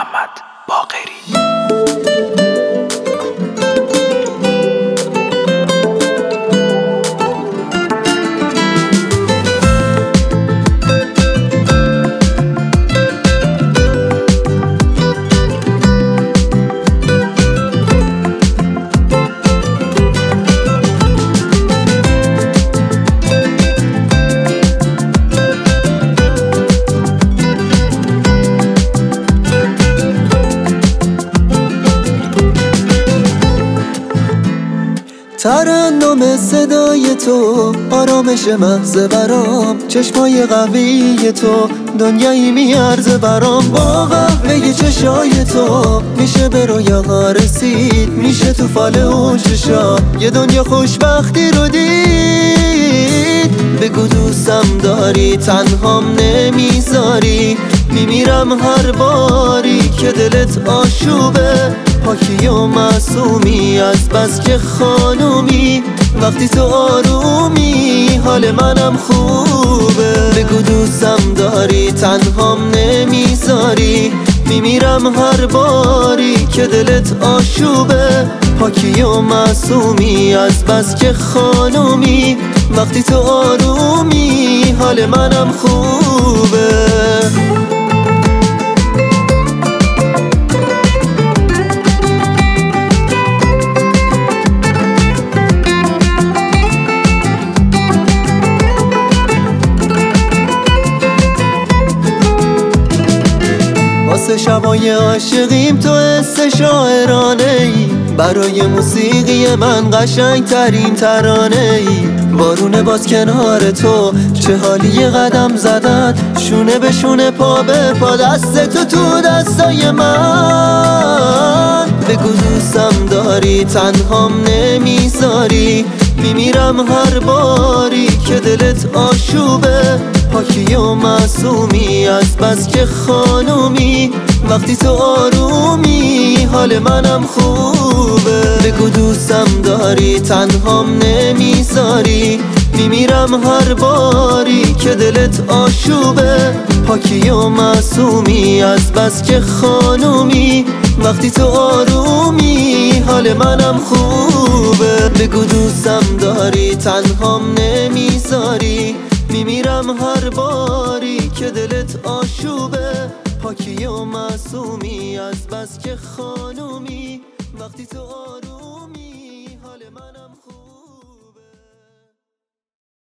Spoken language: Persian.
محمد باقری. ترنم صدای تو آرامش محض برام، چشمای قوی تو دنیایی میارزه برام. با قهوه چشای تو میشه به رویا رسید، میشه تو فال اون چشا یه دنیا خوشبختی رو دید. بگو دوستم داری تنهام نمیذاری، میمیرم هر باری که دلت آشوبه. پاکی و معصومی از بس که خانومی، وقتی تو آرومی حال منم خوبه. بگو دوستم داری تنهام نمیذاری، میمیرم هر باری که دلت آشوبه. پاکی و معصومی از بس که خانومی، وقتی تو آرومی حال منم خوبه. واسه شبای عاشقیم تو حس شاعرانه ای، برای موسیقی من قشنگ ترین ترانه ای. بارون باز کنار تو چه حالی قدم زدن، شونه به شونه پا به پا دست تو دستای من. بگو دوستم داری تنهام نمیذاری، میمیرم هر باری که دلت آشوبه. پاکی و معصومی از بس که خانومی، وقتی تو آرومی حال منم خوبه. بگو دوستم داری تنهام نمیذاری، میمیرم هر باری که دلت آشوبه. پاکی و معصومی از بس که خانومی، وقتی تو آرومی حال منم خوبه. بگو دوستم داری تنهام نمیذاری، میمیرم هر باری که دلت آشوبه. پاکی و معصومی از بس که خانومی، وقتی تو آرومی حال منم